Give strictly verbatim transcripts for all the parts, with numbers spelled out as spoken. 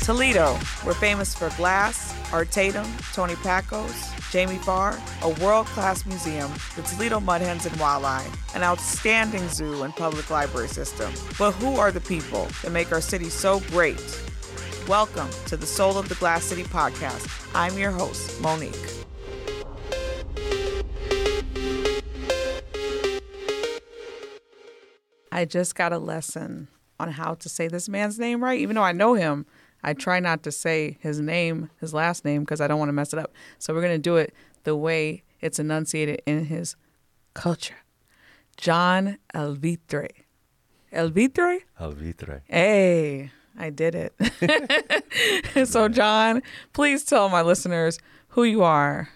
Toledo, we're famous for Glass, Art Tatum, Tony Pacos, Jamie Farr, a world-class museum, the Toledo Mud Hens and Wildlife, an outstanding zoo and public library system. But who are the people that make our city so great? Welcome to the Soul of the Glass City podcast. I'm your host, Monique. I just got a lesson on how to say this man's name right. Even though I know him, I try not to say his name, his last name, because I don't want to mess it up. So we're going to do it the way it's enunciated in his culture. John Alvitre. Alvitre? Alvitre. Hey, I did it. So, John, please tell my listeners who you are.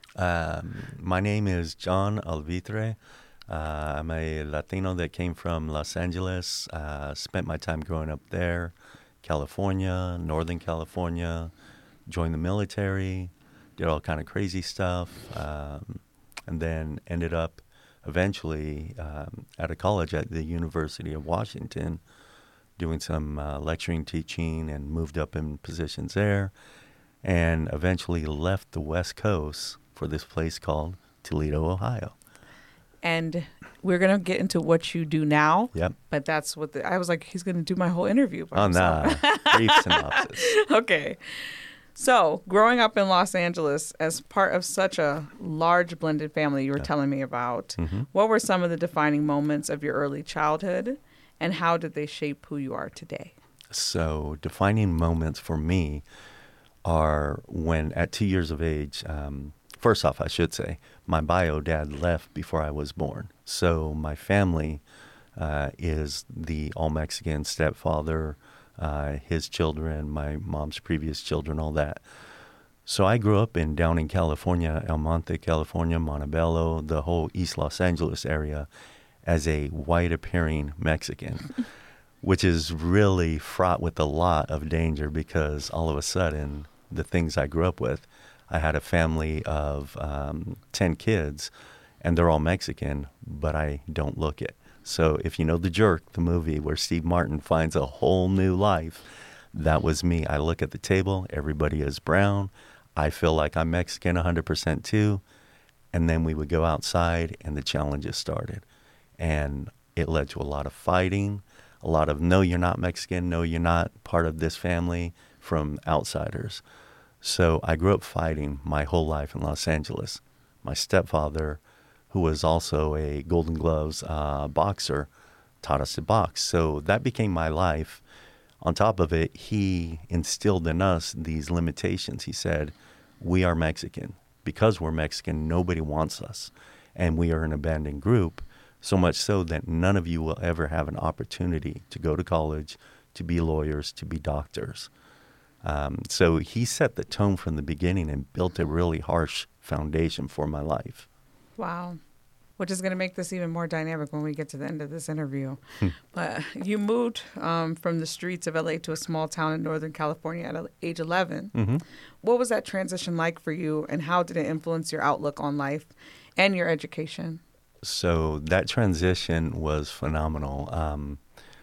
Um, my name is John Alvitre. Uh, I'm a Latino that came from Los Angeles, uh, spent my time growing up there, California, Northern California, joined the military, did all kind of crazy stuff, um, and then ended up eventually um, at a college at the University of Washington, doing some uh, lecturing, teaching, and moved up in positions there, and eventually left the West Coast for this place called Toledo, Ohio. And we're going to get into what you do now. Yep. But that's what the, I was like, he's going to do my whole interview. By oh, himself. nah. Brief synopsis. Okay. So growing up in Los Angeles as part of such a large blended family you were yep. telling me about, mm-hmm. what were some of the defining moments of your early childhood and how did they shape who you are today? So defining moments for me are when at two years of age, um, first off, I should say, my bio dad left before I was born. So my family uh, is the all-Mexican stepfather, uh, his children, my mom's previous children, all that. So I grew up in down in California, El Monte, California, Montebello, the whole East Los Angeles area, as a white-appearing Mexican, which is really fraught with a lot of danger because all of a sudden, the things I grew up with, I had a family of um, ten kids, and they're all Mexican, but I don't look it. So if you know The Jerk, the movie where Steve Martin finds a whole new life, that was me. I look at the table, everybody is brown. I feel like I'm Mexican one hundred percent too. And then we would go outside, and the challenges started. And it led to a lot of fighting, a lot of, no, you're not Mexican, no, you're not part of this family, from outsiders. So I grew up fighting my whole life in Los Angeles. My stepfather, who was also a Golden Gloves uh, boxer, taught us to box. So that became my life. On top of it, he instilled in us these limitations. He said, we are Mexican. Because we're Mexican, nobody wants us. And we are an abandoned group, so much so that none of you will ever have an opportunity to go to college, to be lawyers, to be doctors. Um, so he set the tone from the beginning and built a really harsh foundation for my life. Wow. Which is going to make this even more dynamic when we get to the end of this interview. But you moved um, from the streets of L A to a small town in Northern California at age eleven. Mm-hmm. What was that transition like for you, and how did it influence your outlook on life and your education? So that transition was phenomenal. Um,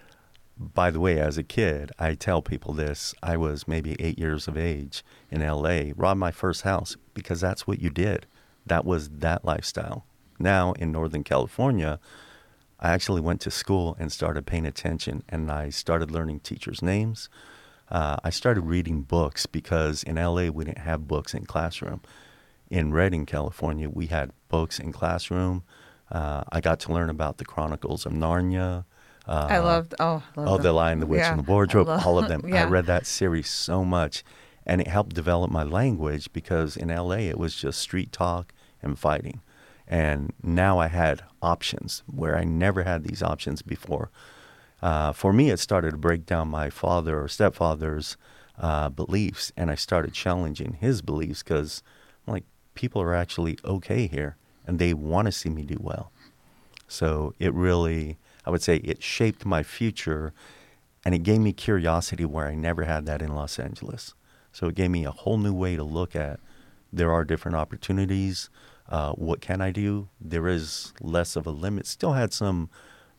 By the way, as a kid, I tell people this, I was maybe eight years of age in L A, robbed my first house because that's what you did. That was that lifestyle. Now in Northern California, I actually went to school and started paying attention, and I started learning teachers' names. Uh, I started reading books because in L A we didn't have books in classroom. In Redding, California, we had books in classroom. Uh, I got to learn about the Chronicles of Narnia. Uh, I loved, oh, loved Oh, The Lion, the Witch, yeah, and the Wardrobe, love, all of them. yeah. I read that series so much, and it helped develop my language because in L A it was just street talk and fighting. And now I had options where I never had these options before. Uh, for me, it started to break down my father or stepfather's uh, beliefs, and I started challenging his beliefs because, like, people are actually okay here, and they want to see me do well. So it really... I would say it shaped my future, and it gave me curiosity where I never had that in Los Angeles. So it gave me a whole new way to look at there are different opportunities. Uh, what can I do? There is less of a limit. Still had some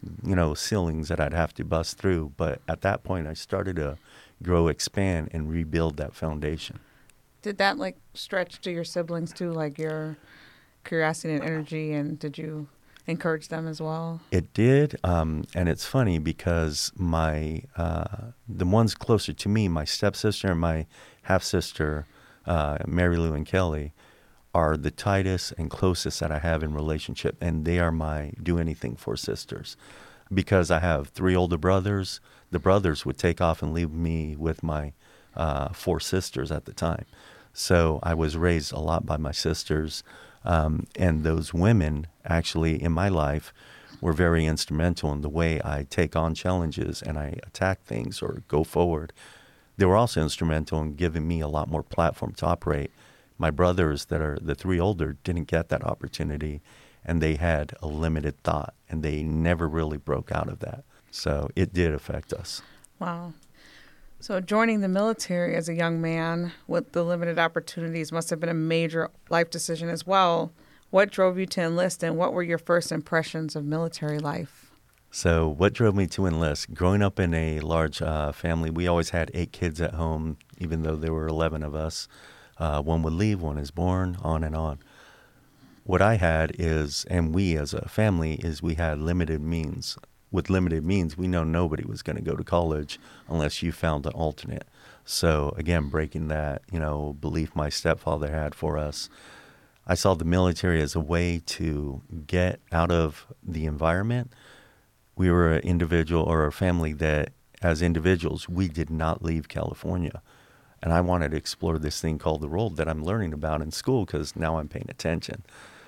you know, ceilings that I'd have to bust through. But at that point, I started to grow, expand, and rebuild that foundation. Did that like stretch to your siblings too, like your curiosity and energy, and did you encourage them as well? It did, um, and it's funny because my uh, the ones closer to me, my stepsister and my half sister, uh, Mary Lou and Kelly, are the tightest and closest that I have in relationship, and they are my do anything for sisters. Because I have three older brothers, the brothers would take off and leave me with my uh, four sisters at the time. So I was raised a lot by my sisters. Um, and those women actually in my life were very instrumental in the way I take on challenges and I attack things or go forward. They were also instrumental in giving me a lot more platform to operate. My brothers that are the three older didn't get that opportunity, and they had a limited thought, and they never really broke out of that. So it did affect us. Wow. So joining the military as a young man with the limited opportunities must have been a major life decision as well. What drove you to enlist, and what were your first impressions of military life? So what drove me to enlist? Growing up in a large uh, family, we always had eight kids at home, even though there were eleven of us. Uh, one would leave, one is born, on and on. What I had is, and we as a family, is we had limited means. With limited means, we know nobody was going to go to college unless you found an alternate. So again, breaking that, you know, belief my stepfather had for us, I saw the military as a way to get out of the environment. We were an individual or a family that, as individuals, we did not leave California. And I wanted to explore this thing called the world that I'm learning about in school because now I'm paying attention.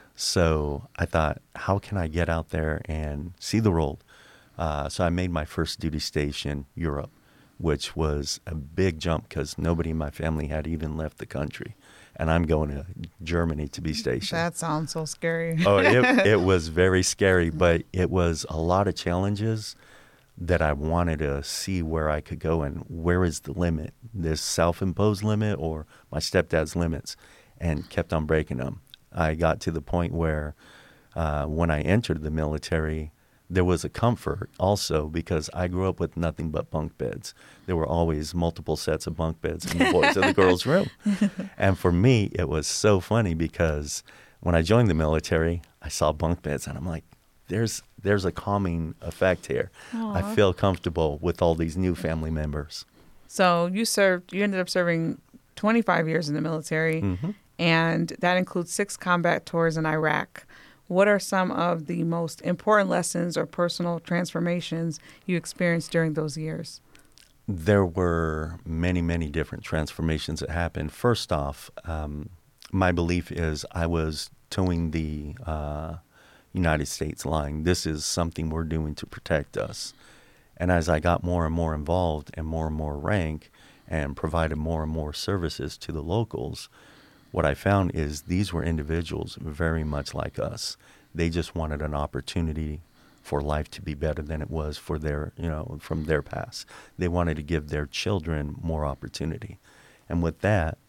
So I thought, how can I get out there and see the world? Uh, so I made my first duty station Europe, which was a big jump because nobody in my family had even left the country. And I'm going to Germany to be stationed. That sounds so scary. Oh, it, it was very scary, but it was a lot of challenges that I wanted to see where I could go and where is the limit, this self-imposed limit or my stepdad's limits, and kept on breaking them. I got to the point where uh, when I entered the military, there was a comfort also because I grew up with nothing but bunk beds. There were always multiple sets of bunk beds in the boys' and the girls' room. And for me, it was so funny because when I joined the military, I saw bunk beds and I'm like, there's there's a calming effect here. Aww. I feel comfortable with all these new family members. So you served, you ended up serving twenty-five years in the military, Mm-hmm. and that includes six combat tours in Iraq. What are some of the most important lessons or personal transformations you experienced during those years? There were many, many different transformations that happened. First off, um, my belief is I was towing the uh, United States line. This is something we're doing to protect us. And as I got more and more involved and more and more rank and provided more and more services to the locals, what I found is these were individuals very much like us. They just wanted an opportunity for life to be better than it was for their, you know, from their past. They wanted to give their children more opportunity. And with that,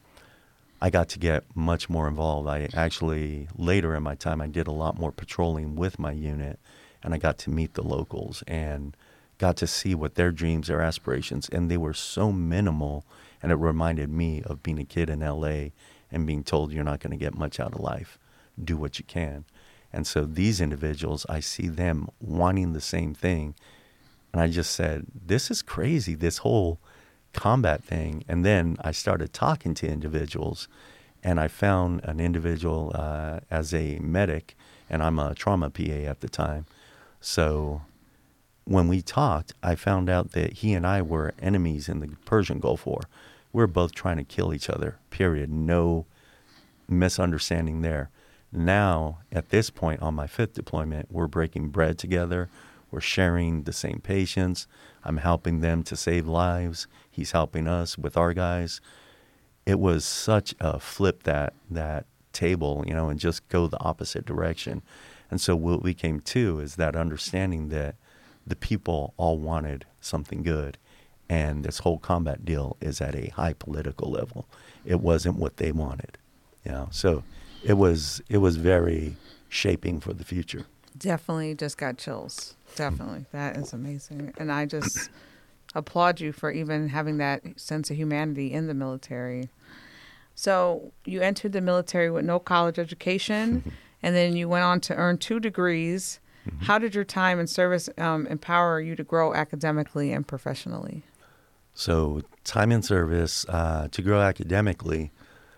I got to get much more involved. I actually, later in my time, I did a lot more patrolling with my unit, and I got to meet the locals and got to see what their dreams, their aspirations, and they were so minimal, and it reminded me of being a kid in L A and being told you're not going to get much out of life. Do what you can. And so these individuals, I see them wanting the same thing. And I just said, this is crazy, this whole combat thing. And then I started talking to individuals, and I found an individual uh, as a medic, and I'm a trauma P A at the time. So when we talked, I found out that he and I were enemies in the Persian Gulf War. We're both trying to kill each other, period. No misunderstanding there. Now, at this point on my fifth deployment, we're breaking bread together. We're sharing the same patients. I'm helping them to save lives. He's helping us with our guys. It was such a flip that that table, you know, and just go the opposite direction. And so what we came to is that understanding that the people all wanted something good. And this whole combat deal is at a high political level. It wasn't what they wanted. You know, so it was it was very shaping for the future. Definitely just got chills. Definitely. That is amazing. And I just applaud you for even having that sense of humanity in the military. So you entered the military with no college education, and then you went on to earn two degrees. Mm-hmm. How did your time in service um, empower you to grow academically and professionally? So time in service, uh, to grow academically,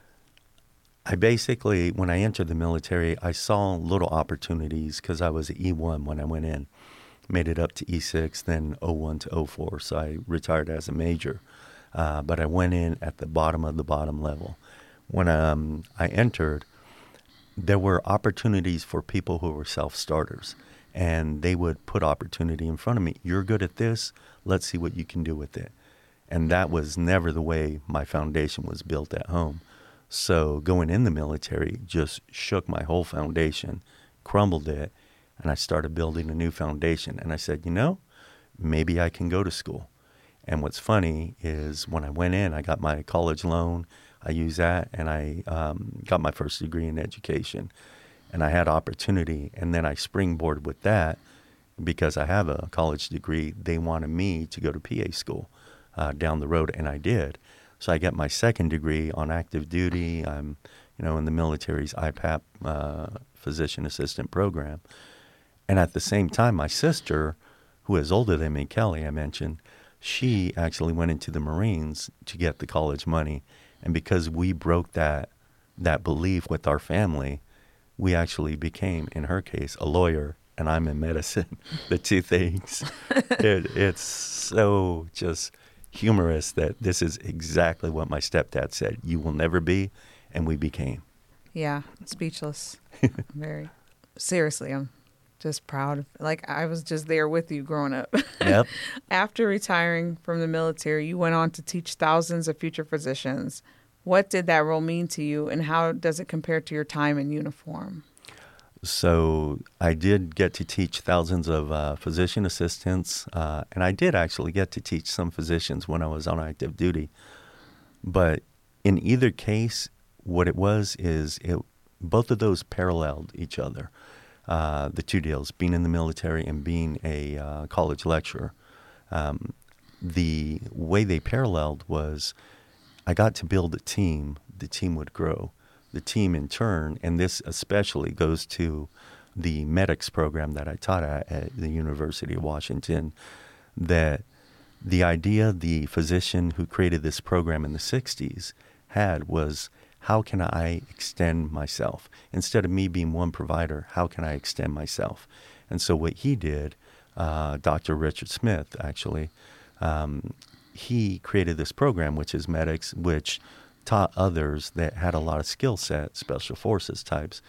I basically, when I entered the military, I saw little opportunities because I was an E one when I went in. Made it up to E six, then O one to O four, so I retired as a major. Uh, but I went in at the bottom of the bottom level. When um, I entered, there were opportunities for people who were self-starters, and they would put opportunity in front of me. You're good at this, let's see what you can do with it. And that was never the way my foundation was built at home. So going in the military just shook my whole foundation, crumbled it, and I started building a new foundation. And I said, you know, maybe I can go to school. And what's funny is when I went in, I got my college loan. I used that, and I um, got my first degree in education. And I had opportunity, and then I springboarded with that because I have a college degree. They wanted me to go to P A school uh, down the road, and I did. So I got my second degree on active duty. I'm, you know, in the military's I PAP uh, physician assistant program. And at the same time, my sister, who is older than me, Kelly, I mentioned, she actually went into the Marines to get the college money. And because we broke that that belief with our family, we actually became, in her case, a lawyer, and I'm in medicine. The two things. it, it's so just humorous that this is exactly what my stepdad said. You will never be, and we became. Yeah, speechless. Very. Seriously, I'm just proud. Like, I was just there with you growing up. Yep. After retiring from the military, you went on to teach thousands of future physicians. What did that role mean to you, and how does it compare to your time in uniform? So I did get to teach thousands of uh, physician assistants, uh, and I did actually get to teach some physicians when I was on active duty. But in either case, what it was is it both of those paralleled each other, uh, the two deals, being in the military and being a uh, college lecturer. Um, the way they paralleled was I got to build a team. The team would grow. The team in turn, and this especially goes to the medics program that I taught at, at the University of Washington, that the idea the physician who created this program in the sixties had was, how can I extend myself? Instead of me being one provider, how can I extend myself? And so what he did, uh, Doctor Richard Smith, actually, um, he created this program, which is medics, which taught others that had a lot of skill set, special forces types,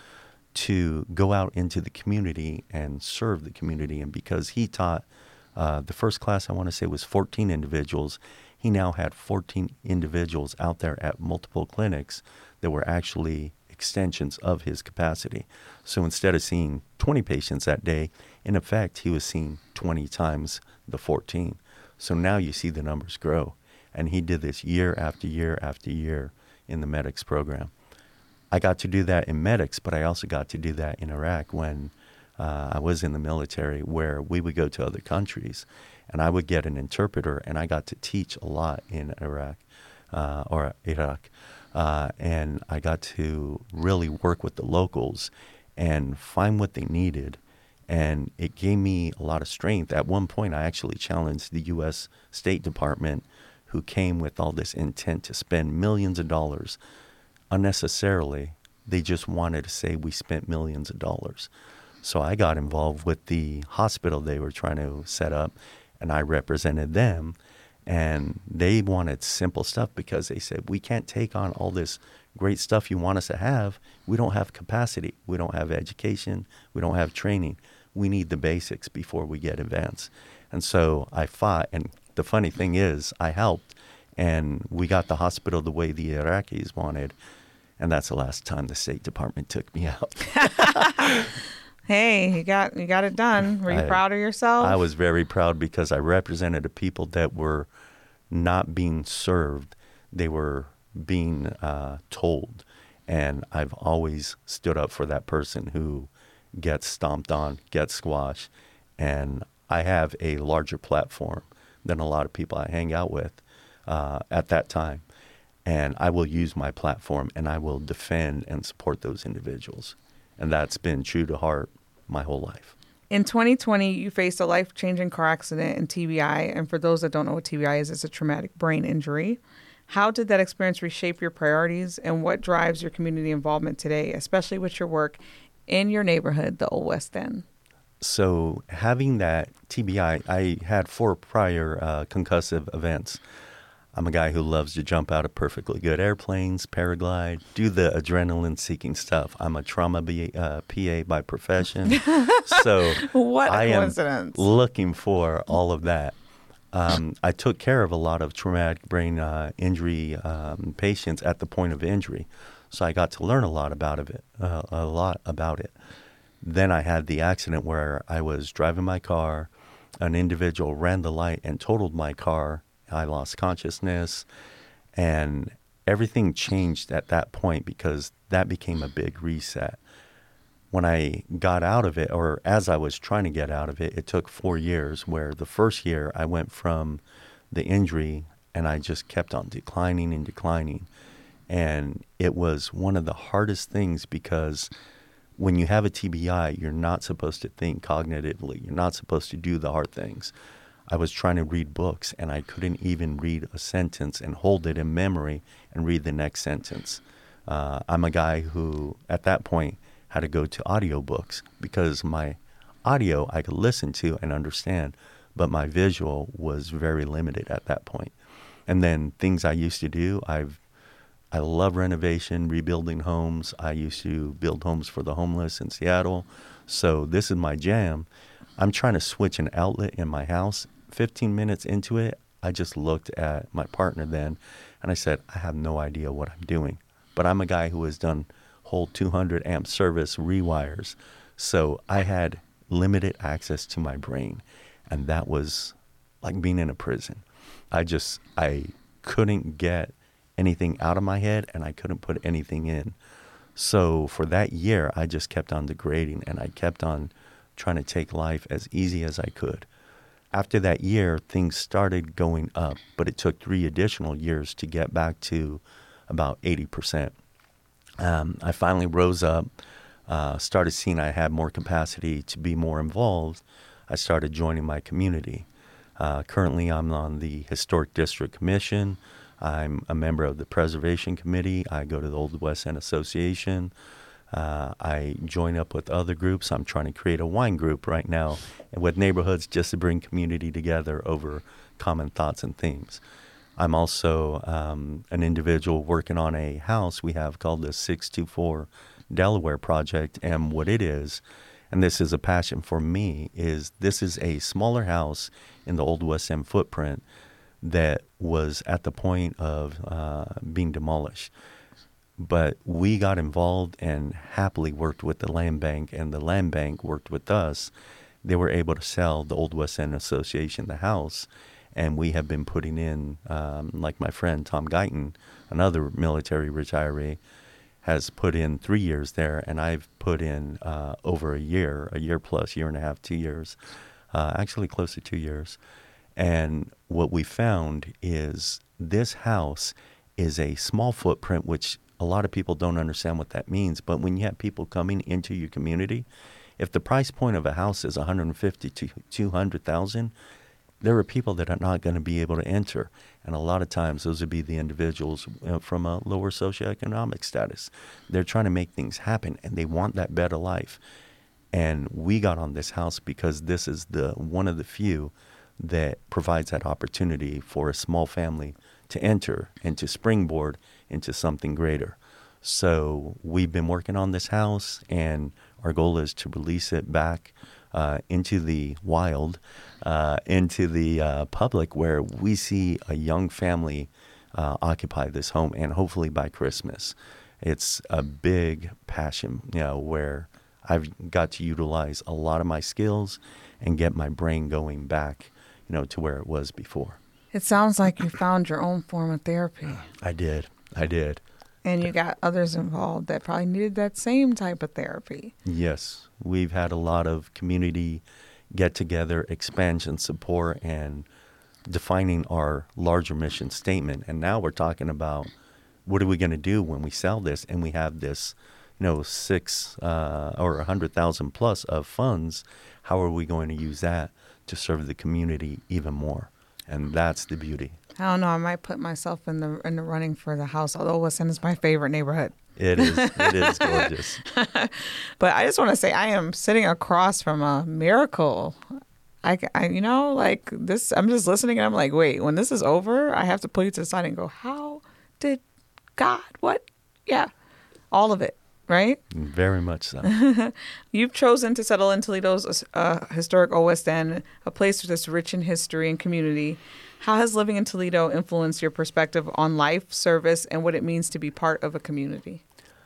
to go out into the community and serve the community. And because he taught uh, the first class, I want to say, was fourteen individuals, he now had fourteen individuals out there at multiple clinics that were actually extensions of his capacity. So instead of seeing twenty patients that day, in effect, he was seeing twenty times the fourteen. So now you see the numbers grow. And he did this year after year after year in the medics program. I got to do that in medics, but I also got to do that in Iraq when uh, I was in the military, where we would go to other countries and I would get an interpreter, and I got to teach a lot in Iraq uh, or Iraq. Uh, and I got to really work with the locals and find what they needed. And it gave me a lot of strength. At one point, I actually challenged the U S State Department, who came with all this intent to spend millions of dollars unnecessarily. They just wanted to say we spent millions of dollars. So I got involved with the hospital they were trying to set up, and I represented them. And they wanted simple stuff because they said, we can't take on all this great stuff you want us to have. We don't have capacity. We don't have education. We don't have training. We need the basics before we get advanced. And so I fought, and the funny thing is, I helped, and we got the hospital the way the Iraqis wanted, and that's the last time the State Department took me out. Hey, you got you got it done. Were you I, proud of yourself? I was very proud because I represented the people that were not being served. They were being uh, told, and I've always stood up for that person who gets stomped on, gets squashed. And I have a larger platform than a lot of people I hang out with uh, at that time. And I will use my platform and I will defend and support those individuals. And that's been true to heart my whole life. In twenty twenty, you faced a life-changing car accident and T B I. And for those that don't know what T B I is, it's a traumatic brain injury. How did that experience reshape your priorities, and what drives your community involvement today, especially with your work in your neighborhood, the Old West End? So having that T B I, I had four prior uh, concussive events. I'm a guy who loves to jump out of perfectly good airplanes, paraglide, do the adrenaline-seeking stuff. I'm a trauma B, uh, P A by profession. So what a I coincidence. am looking for all of that. Um, I took care of a lot of traumatic brain uh, injury um, patients at the point of injury. So I got to learn a lot about it, uh, a lot about it. Then I had the accident where I was driving my car. An individual ran the light and totaled my car. I lost consciousness, and everything changed at that point because that became a big reset. When I got out of it, or as I was trying to get out of it, it took four years, where the first year I went from the injury and I just kept on declining and declining. And it was one of the hardest things because when you have a T B I, you're not supposed to think cognitively. You're not supposed to do the hard things. I was trying to read books, and I couldn't even read a sentence and hold it in memory and read the next sentence. Uh, I'm a guy who, at that point, had to go to audiobooks because my audio I could listen to and understand, but my visual was very limited at that point. And then things I used to do, I've I love renovation, rebuilding homes. I used to build homes for the homeless in Seattle. So this is my jam. I'm trying to switch an outlet in my house. fifteen minutes into it, I just looked at my partner then, and I said, I have no idea what I'm doing. But I'm a guy who has done whole two hundred amp service rewires. So I had limited access to my brain, and that was like being in a prison. I just, I couldn't get anything out of my head, and I couldn't put anything in. So for that year, I just kept on degrading, and I kept on trying to take life as easy as I could. After that year, things started going up, but it took three additional years to get back to about eighty percent. Um, I finally rose up, uh, started seeing I had more capacity to be more involved. I started joining my community. Uh, currently, I'm on the Historic District Commission. I'm a member of the Preservation Committee. I go to the Old West End Association. Uh, I join up with other groups. I'm trying to create a wine group right now with neighborhoods just to bring community together over common thoughts and themes. I'm also um, an individual working on a house we have called the six two four Delaware Project. And what it is, and this is a passion for me, is this is a smaller house in the Old West End footprint that was at the point of uh, being demolished. But we got involved and happily worked with the land bank, and the land bank worked with us. They were able to sell the Old West End Association the house, and we have been putting in, um, like my friend Tom Guyton, another military retiree, has put in three years there, and I've put in uh, over a year, a year plus, year and a half, two years, uh, actually close to two years. And what we found is this house is a small footprint, which a lot of people don't understand what that means. But when you have people coming into your community, if the price point of a house is one hundred fifty to two hundred thousand, there are people that are not going to be able to enter. And a lot of times those would be the individuals uh, from a lower socioeconomic status. They're trying to make things happen, and they want that better life. And we got on this house because this is the one of the few that provides that opportunity for a small family to enter and to springboard into something greater. So we've been working on this house, and our goal is to release it back uh, into the wild, uh, into the uh, public, where we see a young family uh, occupy this home, and hopefully by Christmas. It's a big passion, you know, where I've got to utilize a lot of my skills and get my brain going back, you know, to where it was before. It sounds like you found your own form of therapy. I did. I did. And you got others involved that probably needed that same type of therapy. Yes. We've had a lot of community get-together, expansion support, and defining our larger mission statement. And now we're talking about what are we going to do when we sell this and we have this, you know, six uh, or a hundred thousand plus of funds. How are we going to use that to serve the community even more? And that's the beauty. I don't know. I might put myself in the in the running for the house, although West End is my favorite neighborhood. It is. It is gorgeous. But I just want to say I am sitting across from a miracle. I, I, you know, like this, I'm just listening and I'm like, wait, when this is over, I have to pull you to the side and go, how did God, what? Yeah, all of it, right? Very much so. You've chosen to settle in Toledo's uh, historic Old West End, a place that's rich in history and community. How has living in Toledo influenced your perspective on life, service, and what it means to be part of a community?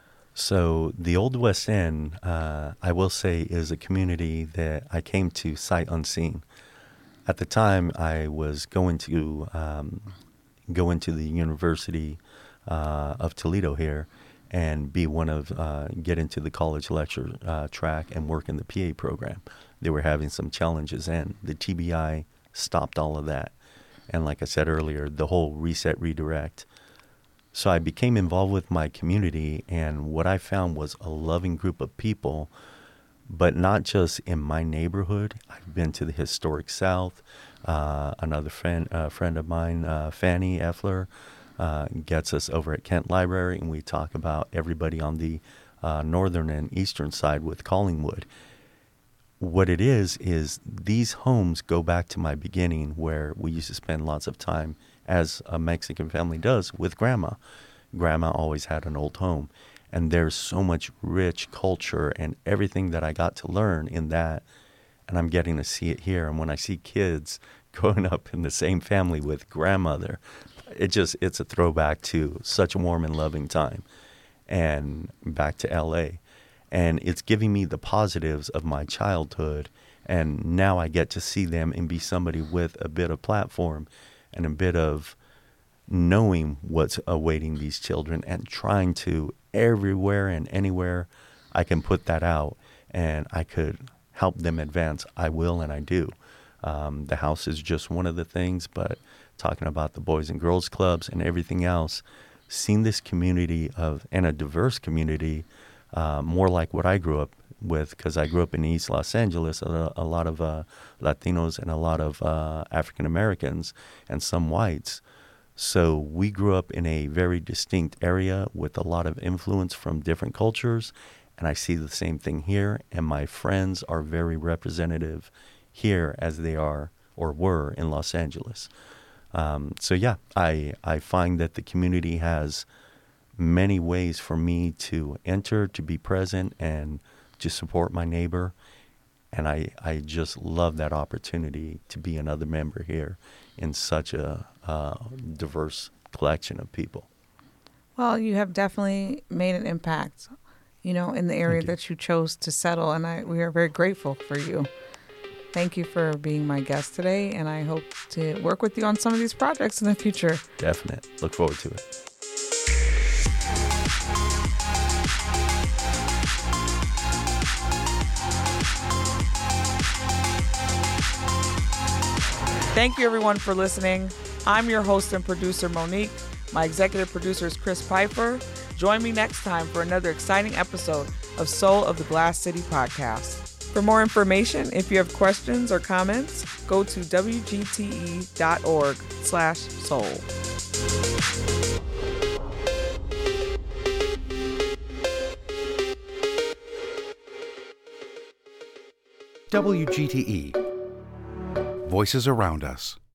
So the Old West End, uh, I will say, is a community that I came to sight unseen. At the time, I was going to um, go into the University uh, of Toledo here and be one of, uh, get into the college lecture uh, track and work in the P A program. They were having some challenges, and the T B I stopped all of that. And like I said earlier, the whole reset, redirect. So I became involved with my community, and what I found was a loving group of people, but not just in my neighborhood. I've been to the historic South. Uh, another friend, uh, friend of mine, uh, Fanny Effler, uh, gets us over at Kent Library, and we talk about everybody on the uh, northern and eastern side with Collingwood. What it is, is these homes go back to my beginning where we used to spend lots of time, as a Mexican family does, with grandma. Grandma always had an old home. And there's so much rich culture and everything that I got to learn in that. And I'm getting to see it here. And when I see kids growing up in the same family with grandmother, it just, it's a throwback to such a warm and loving time. And back to L A. And it's giving me the positives of my childhood. And now I get to see them and be somebody with a bit of platform and a bit of knowing what's awaiting these children and trying to everywhere and anywhere I can put that out and I could help them advance. I will and I do. Um, the house is just one of the things, but talking about the Boys and Girls Clubs and everything else, seeing this community of, and a diverse community, uh, more like what I grew up with, because I grew up in East Los Angeles, a, a lot of uh, Latinos and a lot of uh, African Americans and some whites. So we grew up in a very distinct area with a lot of influence from different cultures, and I see the same thing here, and my friends are very representative here as they are or were in Los Angeles. Um, so yeah, I, I find that the community has many ways for me to enter, to be present, and to support my neighbor. And I, I just love that opportunity to be another member here in such a uh, diverse collection of people. Well, you have definitely made an impact, you know, in the area you. that you chose to settle. And I, we are very grateful for you. Thank you for being my guest today. And I hope to work with you on some of these projects in the future. Definite. Look forward to it. Thank you, everyone, for listening. I'm your host and producer, Monique. My executive producer is Chris Piper. Join me next time for another exciting episode of Soul of the Glass City podcast. For more information, if you have questions or comments, go to W G T E dot org slash soul. W G T E. Voices around us.